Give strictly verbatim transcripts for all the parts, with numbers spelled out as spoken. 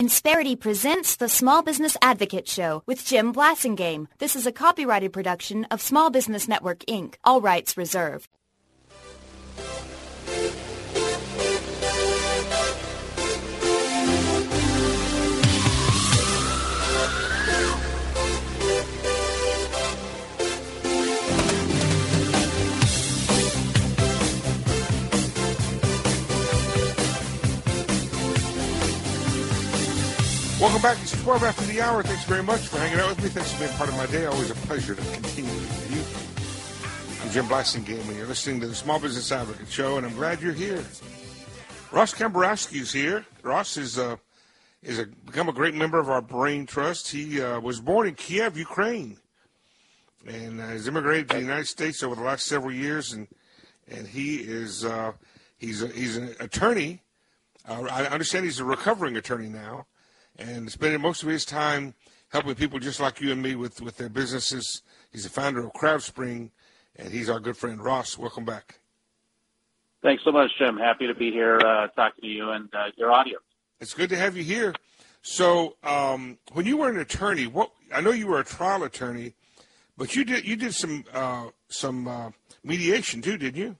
Insperity presents the Small Business Advocate Show with Jim Blasingame. This is a copyrighted production of Small Business Network, Incorporated. All rights reserved. Welcome back. It's twelve after the hour. Thanks very much for hanging out with me. Thanks for being part of my day. Always a pleasure to continue with you. I'm Jim Blasingame, and you're listening to the Small Business Advocate Show, and I'm glad you're here. Ross Kamborowski is here. Ross is uh, is a, become a great member of our Brain Trust. He uh, was born in Kiev, Ukraine, and uh, has immigrated to the United States over the last several years, and and he is uh, he's a, he's an attorney. Uh, I understand he's a recovering attorney now, and spending most of his time helping people just like you and me with, with their businesses. He's the founder of CrowdSpring, and he's our good friend. Ross, welcome back. Thanks so much, Jim. Happy to be here uh, talking to you and uh, your audience. It's good to have you here. So um, when you were an attorney, what I know you were a trial attorney, but you did you did some uh, some uh, mediation too, didn't you?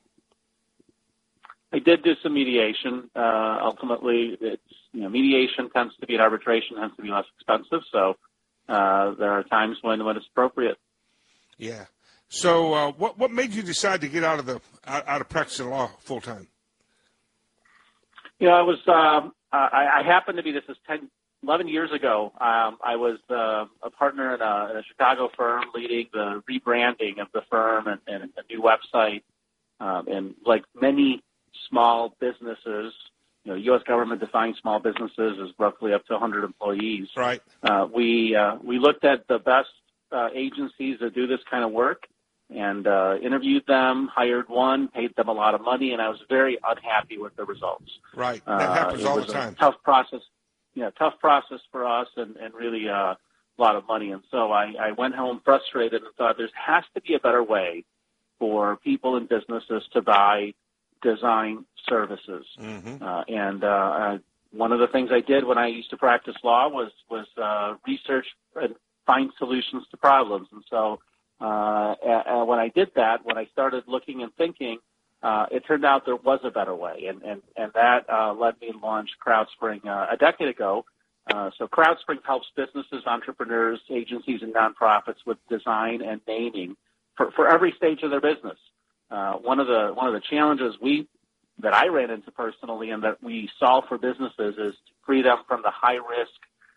I did do some mediation. Uh, ultimately, it's you know mediation tends to be an arbitration tends to be less expensive, so uh, there are times when, when it's appropriate. Yeah. So uh, what what made you decide to get out of the out, out of practicing law full time? You know, I was um, I, I happened to be this is ten, eleven years ago. Um, I was uh, a partner in a, in a Chicago firm leading the rebranding of the firm and, and a new website, um, and like many small businesses, you know, U S government defines small businesses as roughly up to one hundred employees. Right. Uh, we uh, we looked at the best uh, agencies that do this kind of work and uh, interviewed them, hired one, paid them a lot of money, and I was very unhappy with the results. Right. That happens uh, all was the time. A tough process. Yeah, tough process for us, and, and really uh, a lot of money. And so I, I went home frustrated and thought there has to be a better way for people and businesses to buy design services. Mm-hmm. Uh, and uh, uh, one of the things I did when I used to practice law was was uh, research and find solutions to problems. And so uh, and when I did that, when I started looking and thinking, uh, it turned out there was a better way. And, and, and that uh, led me to launch CrowdSpring uh, a decade ago. Uh, so CrowdSpring helps businesses, entrepreneurs, agencies, and nonprofits with design and naming for, for every stage of their business. Uh, one of the one of the challenges we that I ran into personally and that we solve for businesses is to free them from the high risk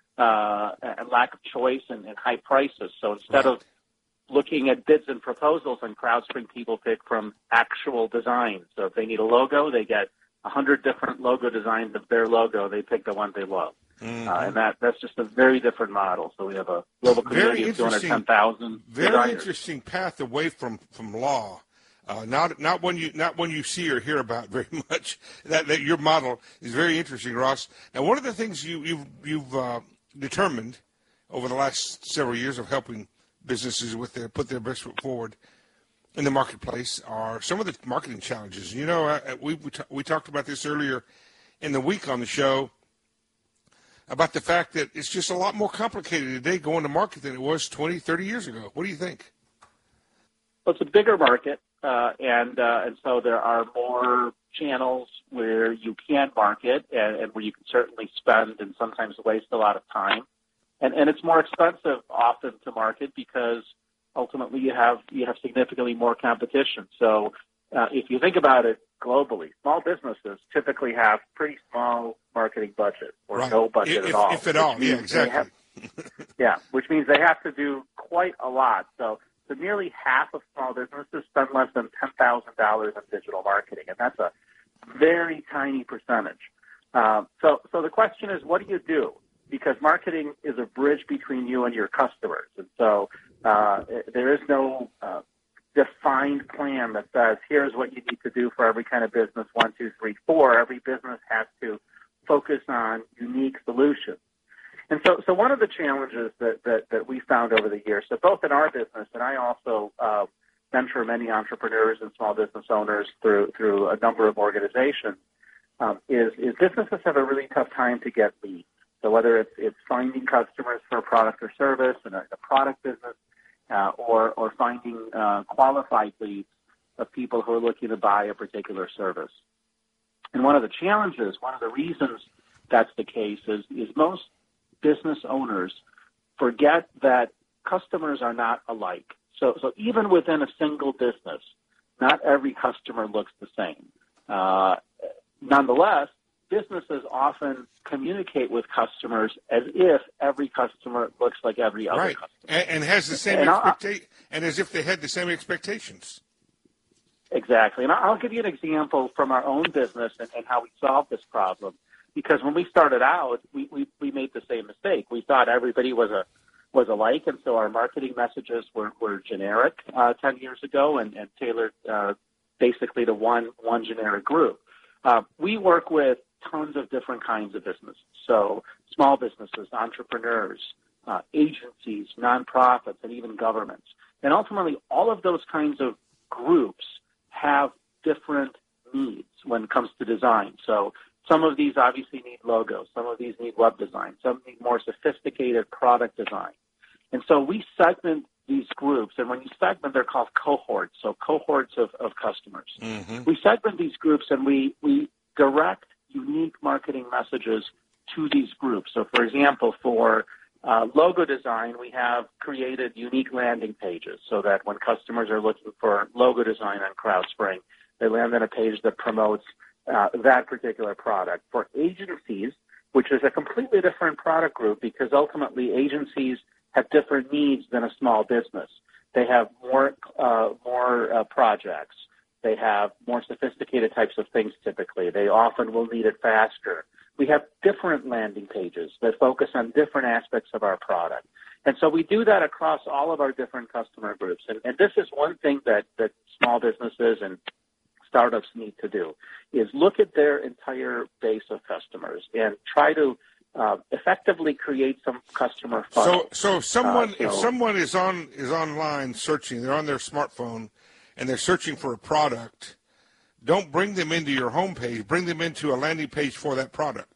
uh, and lack of choice and, and high prices. So instead right. of looking at bids and proposals on CrowdSpring, people pick from actual designs. So if they need a logo, they get a hundred different logo designs of their logo. They pick the one they love. Mm-hmm. Uh, and that, that's just a very different model. So we have a global community of two hundred ten thousand Very designers. Interesting path away from, from law. Uh, not not one you not one you see or hear about very much. That, that your model is very interesting, Ross. Now, one of the things you, you've you've uh, determined over the last several years of helping businesses with their put their best foot forward in the marketplace are some of the marketing challenges. You know, uh, we we, t- we talked about this earlier in the week on the show about the fact that it's just a lot more complicated today going to market than it was twenty, thirty years ago. What do you think? Well, it's a bigger market. Uh, and uh, and so there are more channels where you can market and, and where you can certainly spend and sometimes waste a lot of time. And and it's more expensive often to market because ultimately you have you have significantly more competition. So uh, if you think about it globally, small businesses typically have pretty small marketing budget or right. no budget if, at all. If at all, yeah, exactly. Have, yeah, which means they have to do quite a lot. So So nearly half of small businesses spend less than ten thousand dollars on digital marketing, and that's a very tiny percentage. Uh, so, so the question is, what do you do? Because marketing is a bridge between you and your customers, and so uh, there is no uh, defined plan that says here's what you need to do for every kind of business. One, two, three, four. Every business has to focus on unique solutions. And so, so one of the challenges that, that, that we found over the years, so both in our business, and I also uh, mentor many entrepreneurs and small business owners through through a number of organizations, um, is, is businesses have a really tough time to get leads. So whether it's, it's finding customers for a product or service in a, a product business, uh, or, or finding uh, qualified leads of people who are looking to buy a particular service. And one of the challenges, one of the reasons that's the case is, is most business owners forget that customers are not alike. So, so even within a single business, not every customer looks the same. Uh, nonetheless, businesses often communicate with customers as if every customer looks like every other right. customer. And, and has the same and expectation, and as if they had the same expectations. Exactly. And I'll give you an example from our own business and, and how we solved this problem. Because when we started out, we, we, we made the same mistake. We thought everybody was a was alike, and so our marketing messages were, were generic uh, ten years ago and, and tailored uh, basically to one one generic group. Uh, we work with tons of different kinds of businesses, so small businesses, entrepreneurs, uh, agencies, nonprofits, and even governments. And ultimately, all of those kinds of groups have different needs when it comes to design. So some of these obviously need logos. Some of these need web design. Some need more sophisticated product design. And so we segment these groups, and when you segment, they're called cohorts, so cohorts of, of customers. Mm-hmm. We segment these groups, and we, we direct unique marketing messages to these groups. So, for example, for uh, logo design, we have created unique landing pages so that when customers are looking for logo design on CrowdSpring, they land on a page that promotes Uh, that particular product. For agencies, which is a completely different product group because ultimately agencies have different needs than a small business. They have more uh, more uh, projects. They have more sophisticated types of things typically. They often will need it faster. We have different landing pages that focus on different aspects of our product. And so we do that across all of our different customer groups. And, and this is one thing that, that small businesses and startups need to do, is look at their entire base of customers and try to uh, effectively create some customer funnel. So, so if someone, uh, so, if someone is on is online searching, they're on their smartphone, and they're searching for a product, don't bring them into your homepage. Bring them into a landing page for that product.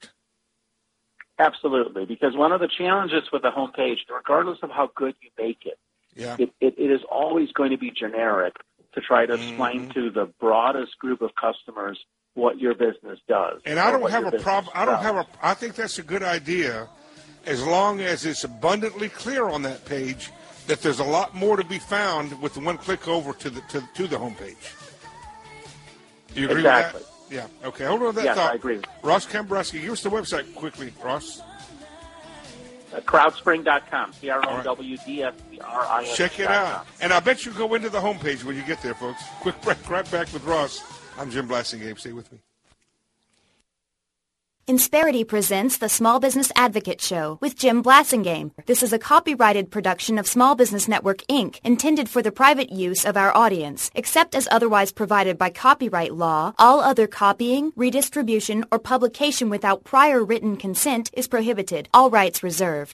Absolutely, because one of the challenges with the homepage, regardless of how good you make it, yeah. it, it, it is always going to be generic to try to explain mm-hmm. to the broadest group of customers what your business does. And I don't have a problem. I don't have a. I think that's a good idea, as long as it's abundantly clear on that page that there's a lot more to be found with the one click over to the to, to the homepage. Do you agree exactly. with that? Yeah. Okay. Hold on to that yes, thought. I agree. Ross Kambreski, give us the website quickly, Ross. Uh, crowdspring dot com. C R O W D S P R I N. Check it out. And I bet you go into the homepage when you get there, folks. Quick break, right back with Ross. I'm Jim Blasingame. Stay with me. Insperity presents the Small Business Advocate Show with Jim Blasingame. This is a copyrighted production of Small Business Network, Incorporated, intended for the private use of our audience. Except as otherwise provided by copyright law, all other copying, redistribution, or publication without prior written consent is prohibited. All rights reserved.